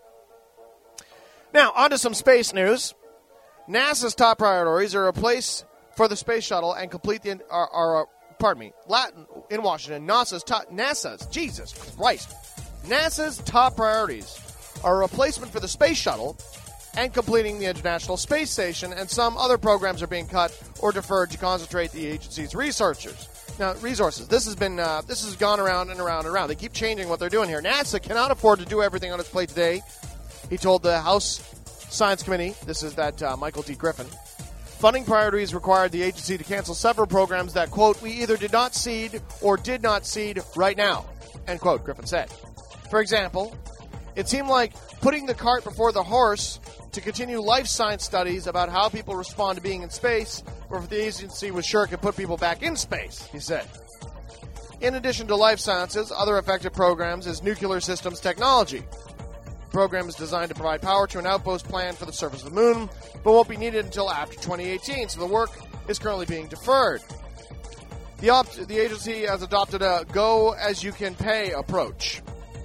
Now, on to some space news. NASA's top priorities are a place for the space shuttle and complete the, are, are, pardon me, Latin in Washington, NASA's top, NASA's, Jesus Christ, NASA's top priorities are a replacement for the space shuttle and completing the International Space Station, and some other programs are being cut or deferred to concentrate the agency's researchers. Now, resources. This has been, uh, this has gone around and around and around. They keep changing what they're doing here. NASA cannot afford to do everything on its plate today. He told the House Science Committee, this is that uh, Michael D. Griffin, funding priorities required the agency to cancel several programs that, quote, we either did not seed or did not seed right now, end quote, Griffin said. For example, it seemed like putting the cart before the horse to continue life science studies about how people respond to being in space, or if the agency was sure it could put people back in space, he said. In addition to life sciences, other effective programs is nuclear systems technology. The program is designed to provide power to an outpost plan for the surface of the moon, but won't be needed until after twenty eighteen, so the work is currently being deferred. The, opt- the agency has adopted a go-as-you-can-pay approach.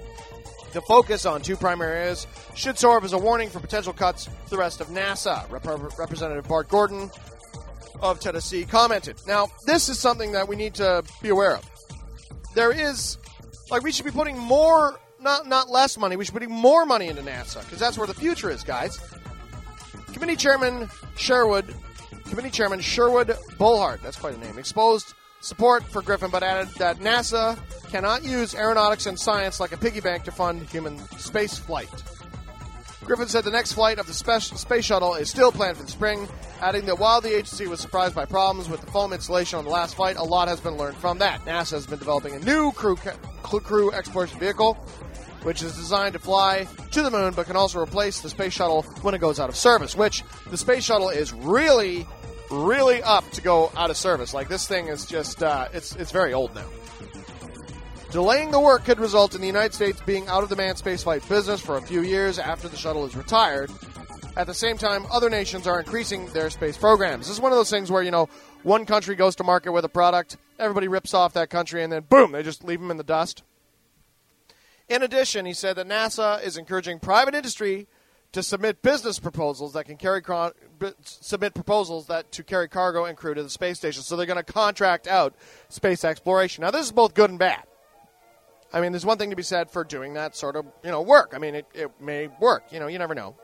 The focus on two primary areas should serve as a warning for potential cuts to the rest of NASA, Rep- Representative Bart Gordon of Tennessee commented. Now, this is something that we need to be aware of. There is, like, we should be putting more, not not less money, we should be putting more money into NASA, because that's where the future is, guys. Committee Chairman Sherwood, Committee Chairman Sherwood Bullhart, that's quite a name, exposed support for Griffin, but added that NASA cannot use aeronautics and science like a piggy bank to fund human space flight. Griffin said the next flight of the space shuttle is still planned for the spring, adding that while the agency was surprised by problems with the foam insulation on the last flight, a lot has been learned from that. NASA has been developing a new crew, crew exploration vehicle, which is designed to fly to the moon, but can also replace the space shuttle when it goes out of service, which the space shuttle is really, really up to go out of service. Like, this thing is just, uh, it's it's very old now. Delaying the work could result in the United States being out of the manned spaceflight business for a few years after the shuttle is retired. At the same time, other nations are increasing their space programs. This is one of those things where, you know, one country goes to market with a product, everybody rips off that country, and then boom, they just leave them in the dust. In addition, he said that NASA is encouraging private industry to submit business proposals that can carry cron- submit proposals that to carry cargo and crew to the space station. So they're going to contract out space exploration. Now, this is both good and bad. I mean, there's one thing to be said for doing that sort of, you know, work. I mean, it, it may work. You know, you never know.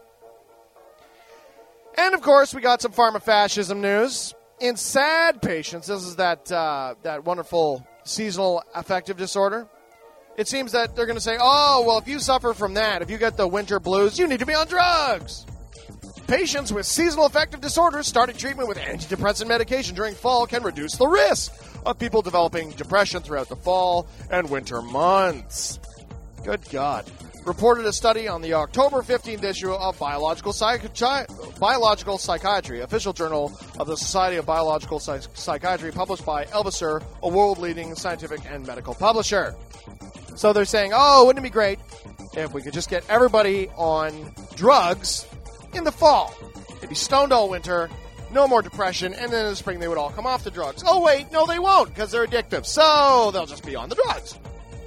And, of course, we got some pharmafascism news. In SAD patients, this is that uh, that wonderful seasonal affective disorder. It seems that they're going to say, oh, well, if you suffer from that, if you get the winter blues, you need to be on drugs. Patients with seasonal affective disorders starting treatment with antidepressant medication during fall can reduce the risk of people developing depression throughout the fall and winter months. Good God. Reported a study on the October fifteenth issue of Biological, Psychi- Biological Psychiatry, official journal of the Society of Biological Psych- Psychiatry, published by Elsevier, a world-leading scientific and medical publisher. So they're saying, oh, wouldn't it be great if we could just get everybody on drugs in the fall? They'd be stoned all winter, no more depression, and then in the spring they would all come off the drugs. Oh, wait, no, they won't, because they're addictive. So they'll just be on the drugs.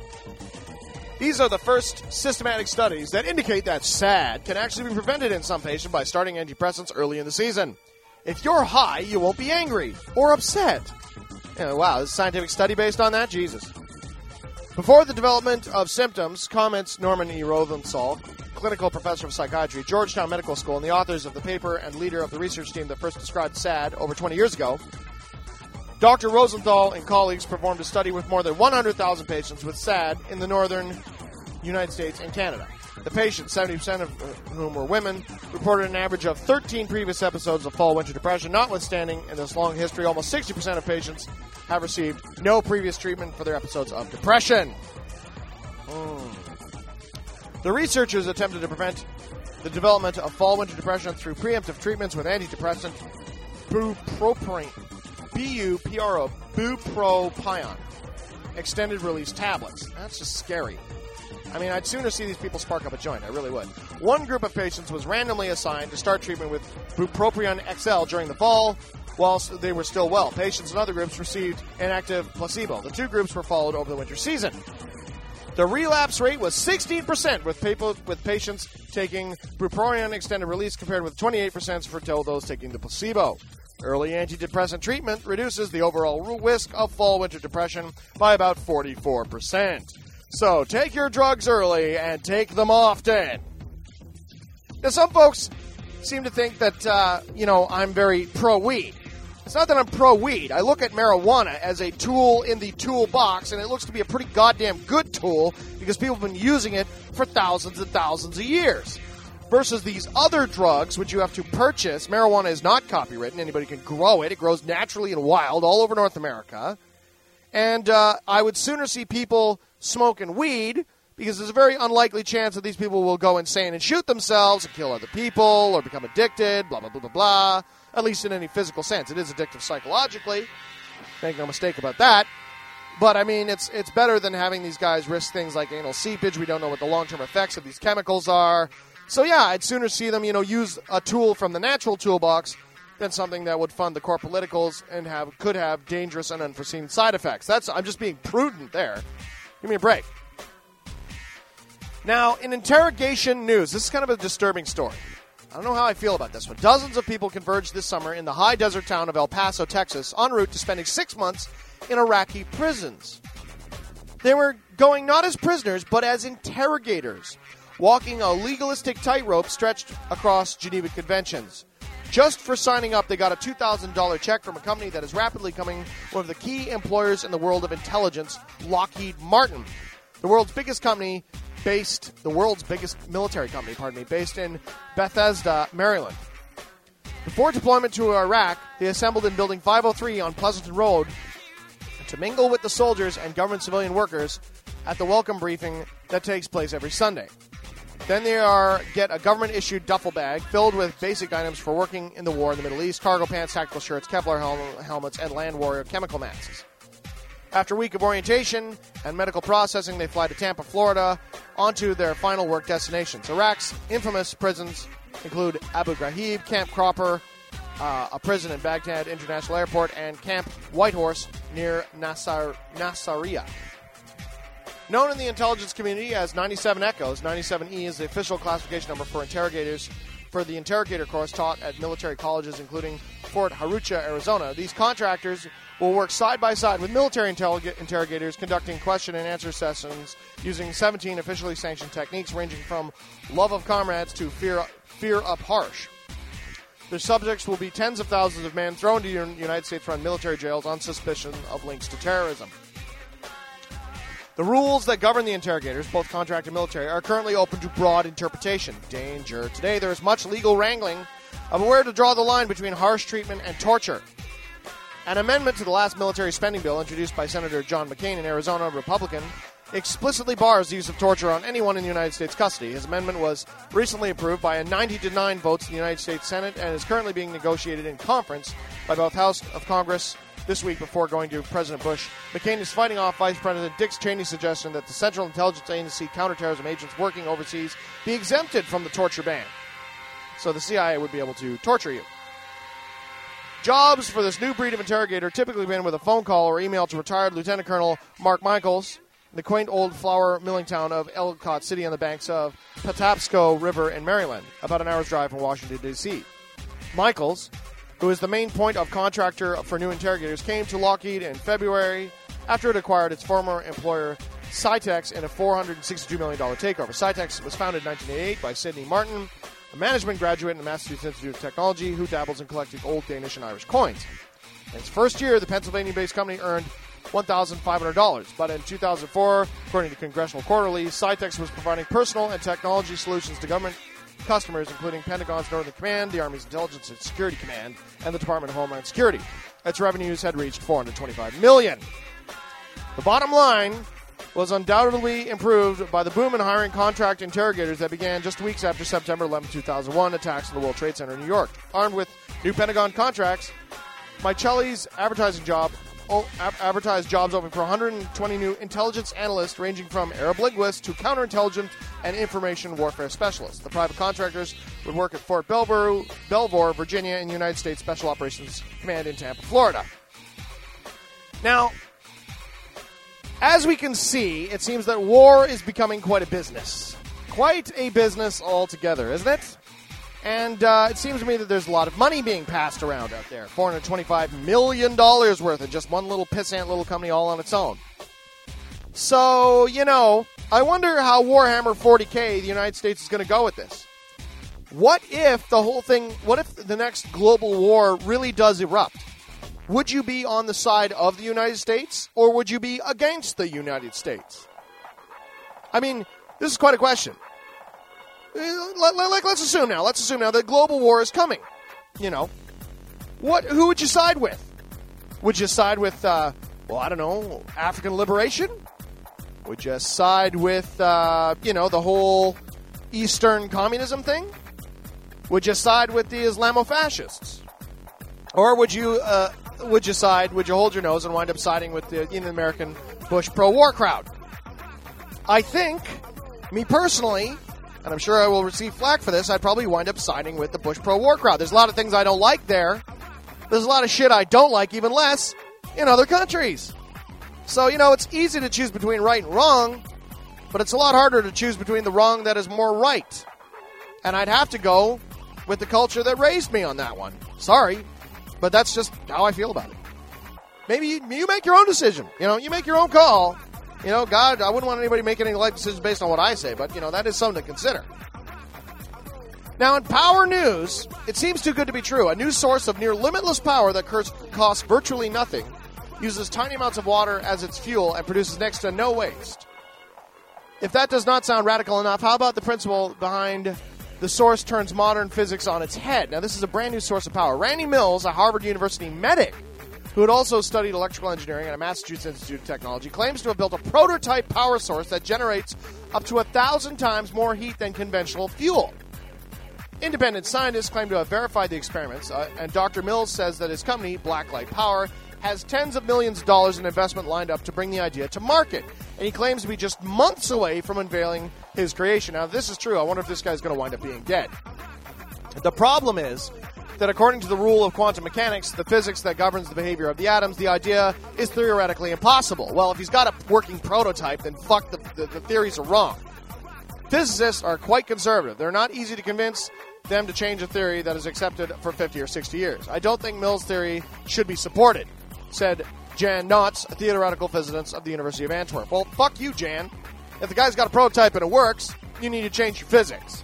These are the first systematic studies that indicate that SAD can actually be prevented in some patients by starting antidepressants early in the season. If you're high, you won't be angry or upset. Yeah, wow, this is a scientific study based on that? Jesus. Before the development of symptoms, comments Norman E. Rosenthal, clinical professor of psychiatry at Georgetown Medical School and the authors of the paper and leader of the research team that first described SAD over twenty years ago. Doctor Rosenthal and colleagues performed a study with more than one hundred thousand patients with SAD in the northern United States and Canada. The patients, seventy percent of whom were women, reported an average of thirteen previous episodes of fall-winter depression. Notwithstanding, in this long history, almost sixty percent of patients have received no previous treatment for their episodes of depression. Mm. The researchers attempted to prevent the development of fall-winter depression through preemptive treatments with antidepressant bupropion, B U P R O, bupropion, extended-release tablets. That's just scary. I mean, I'd sooner see these people spark up a joint. I really would. One group of patients was randomly assigned to start treatment with bupropion X L during the fall, whilst they were still well. Patients in other groups received an active placebo. The two groups were followed over the winter season. The relapse rate was sixteen percent with people with patients taking bupropion extended release compared with twenty-eight percent for those taking the placebo. Early antidepressant treatment reduces the overall risk of fall-winter depression by about forty-four percent. So take your drugs early and take them often. Now, some folks seem to think that, uh, you know, I'm very pro-weed. It's not that I'm pro-weed. I look at marijuana as a tool in the toolbox, and it looks to be a pretty goddamn good tool because people have been using it for thousands and thousands of years. Versus these other drugs, which you have to purchase. Marijuana is not copywritten. Anybody can grow it. It grows naturally and wild all over North America. And uh, I would sooner see people smoking weed because there's a very unlikely chance that these people will go insane and shoot themselves and kill other people or become addicted, blah, blah, blah, blah, blah. At least in any physical sense. It is addictive psychologically. Make no mistake about that. But, I mean, it's it's better than having these guys risk things like anal seepage. We don't know what the long-term effects of these chemicals are. So, yeah, I'd sooner see them, you know, use a tool from the natural toolbox than something that would fund the corporate politicals and have could have dangerous and unforeseen side effects. That's I'm just being prudent there. Give me a break. Now, in interrogation news, this is kind of a disturbing story. I don't know how I feel about this one. Dozens of people converged this summer in the high desert town of El Paso, Texas, en route to spending six months in Iraqi prisons. They were going not as prisoners, but as interrogators, walking a legalistic tightrope stretched across Geneva Conventions. Just for signing up, they got a two thousand dollars check from a company that is rapidly becoming one of the key employers in the world of intelligence, Lockheed Martin. The world's biggest company based, the world's biggest military company, pardon me, based in Bethesda, Maryland. Before deployment to Iraq, they assembled in Building five oh three on Pleasanton Road to mingle with the soldiers and government civilian workers at the welcome briefing that takes place every Sunday. Then they are get a government-issued duffel bag filled with basic items for working in the war in the Middle East, cargo pants, tactical shirts, Kevlar hel- helmets, and Land Warrior chemical masks. After a week of orientation and medical processing, they fly to Tampa, Florida, onto their final work destinations. Iraq's infamous prisons include Abu Ghraib, Camp Cropper, uh, a prison in Baghdad International Airport, and Camp Whitehorse near Nasar- Nasiriyah. Known in the intelligence community as ninety-seven Echoes, ninety-seven E is the official classification number for interrogators for the interrogator course taught at military colleges, including Fort Harucha, Arizona. These contractors will work side by side with military interrog- interrogators conducting question and answer sessions using seventeen officially sanctioned techniques ranging from love of comrades to fear, fear up harsh. The subjects will be tens of thousands of men thrown to United States-run military jails on suspicion of links to terrorism. The rules that govern the interrogators, both contract and military, are currently open to broad interpretation. Danger. Today there is much legal wrangling of where to draw the line between harsh treatment and torture. An amendment to the last military spending bill introduced by Senator John McCain, an Arizona Republican, explicitly bars the use of torture on anyone in the United States custody. His amendment was recently approved by a ninety to nine votes in the United States Senate and is currently being negotiated in conference by both House of Congress this week before going to President Bush. McCain is fighting off Vice President Dick Cheney's suggestion that the Central Intelligence Agency counterterrorism agents working overseas be exempted from the torture ban. So the C I A would be able to torture you. Jobs for this new breed of interrogator typically begin with a phone call or email to retired Lieutenant Colonel Mark Michaels in the quaint old flour milling town of Ellicott City on the banks of Patapsco River in Maryland, about an hour's drive from Washington, D C Michaels, who is the main point of contractor for new interrogators, came to Lockheed in February after it acquired its former employer, Cytex, in a four hundred sixty-two million dollars takeover. Cytex was founded in nineteen eighty-eight by Sidney Martin, a management graduate in the Massachusetts Institute of Technology who dabbles in collecting old Danish and Irish coins. In its first year, the Pennsylvania-based company earned one thousand five hundred dollars, but in two thousand four, according to Congressional Quarterly, Cytex was providing personal and technology solutions to government customers, including Pentagon's Northern Command, the Army's Intelligence and Security Command, and the Department of Homeland Security. Its revenues had reached four hundred twenty-five million dollars. The bottom line was undoubtedly improved by the boom in hiring contract interrogators that began just weeks after September eleventh, two thousand one attacks on the World Trade Center in New York. Armed with new Pentagon contracts, Michelli's advertising job oh, ab- advertised jobs open for one hundred twenty new intelligence analysts ranging from Arab linguists to counterintelligence and information warfare specialists. The private contractors would work at Fort Belvoir, Belvoir, Virginia, and United States Special Operations Command in Tampa, Florida. Now, as we can see, it seems that war is becoming quite a business. Quite a business altogether, isn't it? And uh, it seems to me that there's a lot of money being passed around out there. four hundred twenty-five million dollars worth of just one little pissant little company all on its own. So, you know, I wonder how Warhammer forty K, the United States, is going to go with this. What if the whole thing, what if the next global war really does erupt? Would you be on the side of the United States, or would you be against the United States? I mean, this is quite a question. Let, let, let's assume now, let's assume now that global war is coming. You know, what? Who would you side with? Would you side with, uh, well, I don't know, African liberation? Would you side with, uh, you know, the whole Eastern communism thing? Would you side with the Islamofascists? Or would you, uh, would you side, would you hold your nose and wind up siding with the Indian American Bush pro-war crowd? I think, me personally, and I'm sure I will receive flack for this, I'd probably wind up siding with the Bush pro-war crowd. There's a lot of things I don't like there. There's a lot of shit I don't like, even less, in other countries. So, you know, it's easy to choose between right and wrong, but it's a lot harder to choose between the wrong that is more right. And I'd have to go with the culture that raised me on that one. Sorry, but that's just how I feel about it. Maybe you, you make your own decision. You know, you make your own call. You know, God, I wouldn't want anybody making any life decisions based on what I say, but, you know, that is something to consider. Now, in power news, it seems too good to be true. A new source of near limitless power that costs virtually nothing, uses tiny amounts of water as its fuel, and produces next to no waste. If that does not sound radical enough, how about the principle behind the source turns modern physics on its head? Now, this is a brand new source of power. Randy Mills, a Harvard University medic, who had also studied electrical engineering at a Massachusetts Institute of Technology, claims to have built a prototype power source that generates up to a thousand times more heat than conventional fuel. Independent scientists claim to have verified the experiments, uh, and Doctor Mills says that his company, Blacklight Power, has tens of millions of dollars in investment lined up to bring the idea to market. And he claims to be just months away from unveiling his creation. Now, if this is true, I wonder if this guy's going to wind up being dead. The problem is that according to the rule of quantum mechanics, the physics that governs the behavior of the atoms, the idea is theoretically impossible. Well, if he's got a working prototype, then fuck, the, the, the theories are wrong. Physicists are quite conservative. They're not easy to convince them to change a theory that is accepted for fifty or sixty years. I don't think Mills' theory should be supported, said Jan Knotts, a theoretical physicist of the University of Antwerp. Well, fuck you, Jan. If the guy's got a prototype and it works, you need to change your physics.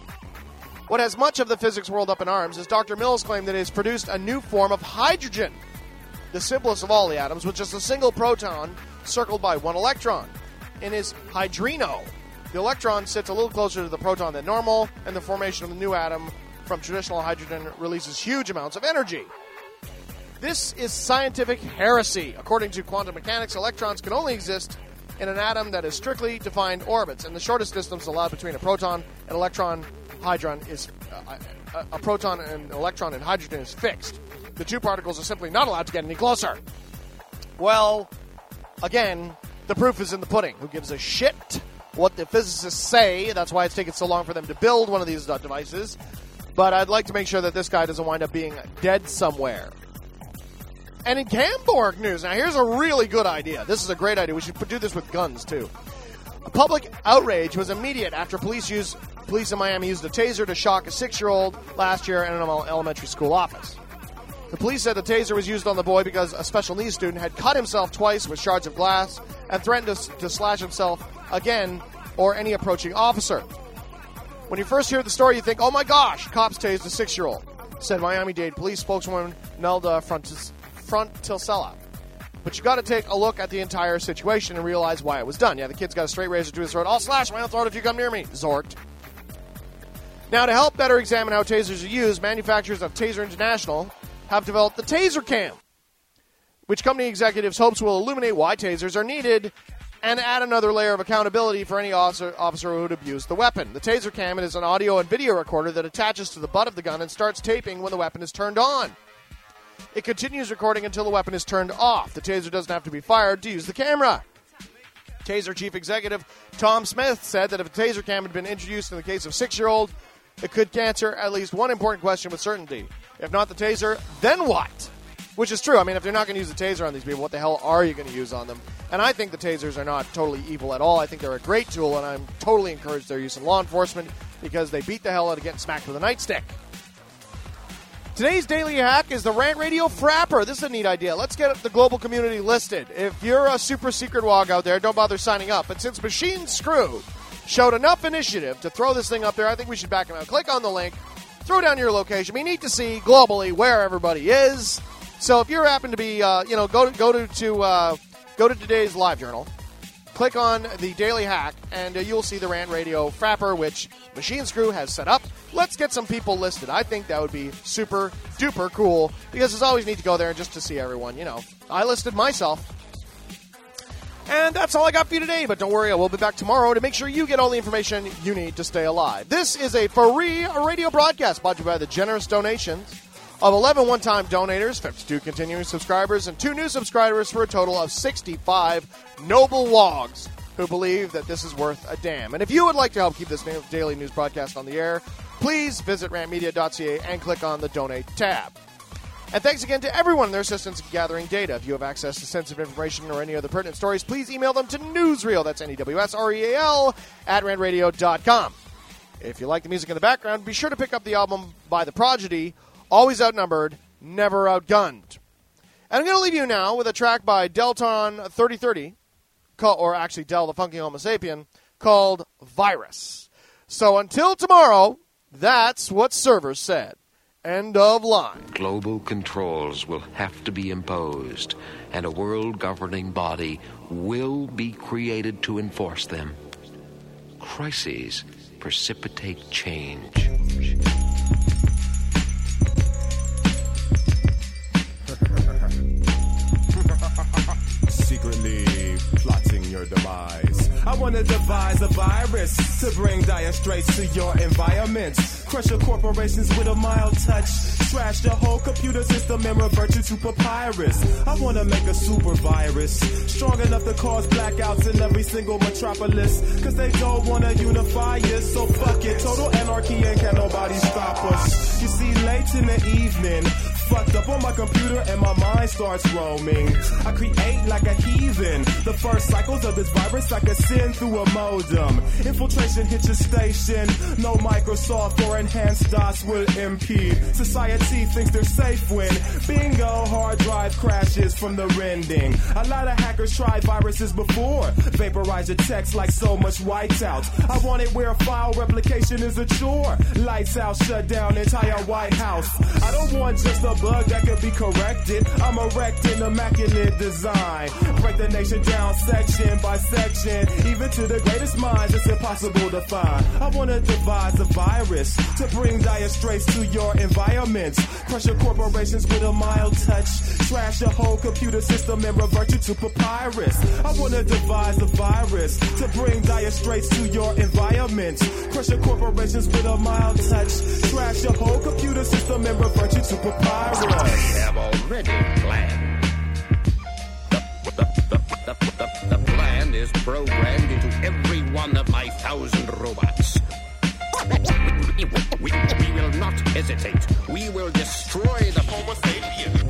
What has much of the physics world up in arms is Doctor Mills' claim that it has produced a new form of hydrogen, the simplest of all the atoms, with just a single proton circled by one electron. In his hydrino, the electron sits a little closer to the proton than normal, and the formation of the new atom from traditional hydrogen releases huge amounts of energy. This is scientific heresy. According to quantum mechanics, electrons can only exist in an atom that is strictly defined orbits, and the shortest distance allowed between a proton and electron hydron is uh, a, a proton and electron and hydrogen is fixed. The two particles are simply not allowed to get any closer. Well, again, the proof is in the pudding. Who gives a shit what the physicists say? That's why it's taken so long for them to build one of these devices. But I'd like to make sure that this guy doesn't wind up being dead somewhere. And in Camborg news, now here's a really good idea. This is a great idea. We should do this with guns, too. A public outrage was immediate after police used, police in Miami used a taser to shock a six-year-old last year in an elementary school office. The police said the taser was used on the boy because a special needs student had cut himself twice with shards of glass and threatened to, to slash himself again or any approaching officer. When you first hear the story, you think, oh my gosh, cops tased a six-year-old, said Miami-Dade police spokeswoman Nelda Frontis. Frontisella. But you got to take a look at the entire situation and realize why it was done. Yeah, the kid's got a straight razor to his throat. I'll slash my own throat if you come near me. Zort. Now, to help better examine how tasers are used, manufacturers of Taser International have developed the Taser Cam, which company executives hopes will illuminate why tasers are needed and add another layer of accountability for any officer, officer who would abuse the weapon. The taser cam is an audio and video recorder that attaches to the butt of the gun and starts taping when the weapon is turned on. It continues recording until the weapon is turned off. The taser doesn't have to be fired to use the camera. Taser Chief Executive Tom Smith said that if a taser cam had been introduced in the case of a six-year-old, it could answer at least one important question with certainty. If not the taser, then what? Which is true. I mean, if they're not going to use the taser on these people, what the hell are you going to use on them? And I think the tasers are not totally evil at all. I think they're a great tool, and I'm totally encouraged their use in law enforcement because they beat the hell out of getting smacked with a nightstick. Today's daily hack is the Rant Radio Frapper. This is a neat idea. Let's get the global community listed. If you're a super secret wog out there, don't bother signing up. But since Machine Screw showed enough initiative to throw this thing up there, I think we should back him out. Click on the link. Throw down your location. We need to see globally where everybody is. So if you happen to be, uh, you know, go to go to, to uh, go to today's live journal, click on the daily hack, and uh, you'll see the Rant Radio Frapper, which Machine Screw has set up. Let's get some people listed. I think that would be super duper cool because there's always need to go there just to see everyone. You know, I listed myself. And that's all I got for you today, but don't worry, I will be back tomorrow to make sure you get all the information you need to stay alive. This is a free radio broadcast brought to you by the generous donations of eleven one-time donators, fifty-two continuing subscribers, and two new subscribers for a total of sixty-five noble wogs who believe that this is worth a damn. And if you would like to help keep this daily news broadcast on the air, please visit rant media dot c a and click on the Donate tab. And thanks again to everyone in their assistance in gathering data. If you have access to sensitive information or any other pertinent stories, please email them to newsreel, that's N E W S R E A L, at rant radio dot com. If you like the music in the background, be sure to pick up the album by The Prodigy, Always Outnumbered, Never Outgunned. And I'm going to leave you now with a track by Delton thirty thirty, called, or actually Del the Funky Homo Sapien, called Virus. So until tomorrow, that's what servers said. End of line.
Global controls will have to be imposed, and a world governing body will be created to enforce them. Crises precipitate change.
Secretly plotting your demise. I want to devise a virus to bring dire straits to your environment. Crush your corporations with a mild touch. Trash the whole computer system and revert you to papyrus. I want to make a super virus strong enough to cause blackouts in every single metropolis. Cause they don't want to unify us, so fuck it. Total anarchy and can nobody stop us. You see, late in the evening, fucked up on my computer and my mind starts roaming. I create like a heathen. The first cycles of this virus I can send through a modem. Infiltration hit your station. No Microsoft or enhanced DOS will impede. Society thinks they're safe when bingo, hard drive crashes from the rending. A lot of hackers tried viruses before. Vaporize your text like so much whiteout. I want it where file replication is a chore. Lights out, shut down entire White House. I don't want just a bug that could be corrected. I'm erecting immaculate design. Break the nation down section by section. Even to the greatest minds, it's impossible to find. I want to devise a virus to bring dire straits to your environment. Crush your corporations with a mild touch. Trash your whole computer system and revert you to papyrus. I want to devise a virus to bring dire straits to your environment. Crush your corporations with a mild touch. Trash your whole computer system and revert you to papyrus.
I have already planned. The, the, the, the, the, the plan is programmed into every one of my thousand robots. We, we, we will not hesitate. We will destroy the Homo sapien.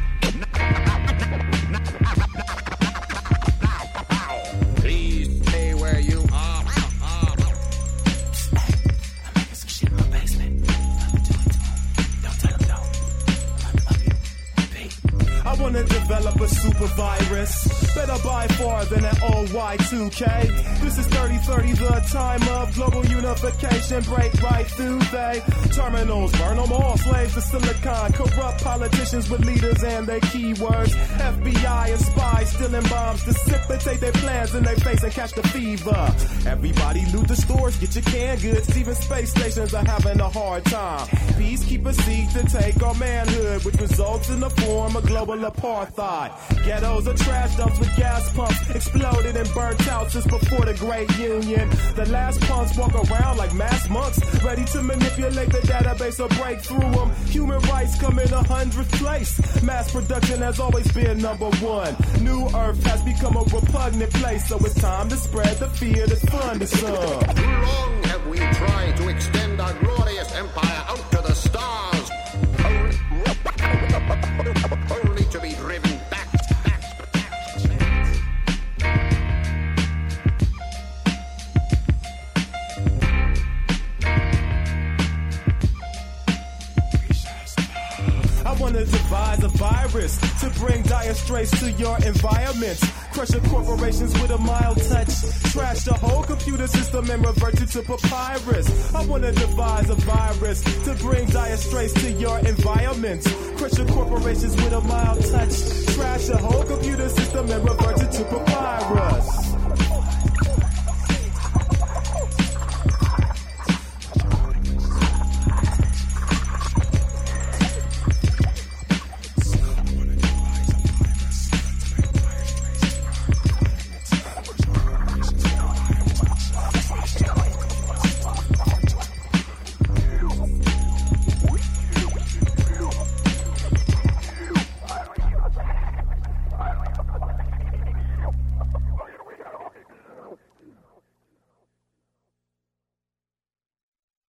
Please stay where you are.
I'm making some shit in my basement. Don't tell him no. I want to develop a super virus, better by far than an O Y two K. This is thirty thirty, the time of global unification. Break right through they terminals, burn them all, slaves to silicon. Corrupt politicians with leaders and their keywords. F B I and spies stealing bombs, dissipate their plans in their face and catch the fever. Everybody loot the stores, get your canned goods. Even space stations are having a hard time. Peacekeepers seek to take our manhood, which results in the form of global apartheid. Ghettos are trash dumps with gas pumps exploded and burnt out since before the Great Union. The last punks walk around like mass monks, ready to manipulate the database or break through them. Human rights come in a hundredth place. Mass production has always been number one. New Earth has become a repugnant place, so it's time to spread the fear that's fun to some.
Too long have we tried to extend our glorious empire out to the stars, only, only to be driven back.
I want to devise a virus to bring dire straits to your environment. Crush your corporations with a mild touch. Trash the whole computer system and revert it to papyrus. I want to devise a virus to bring dire straits to your environment. Crush your corporations with a mild touch. Trash the whole computer system and revert it to papyrus.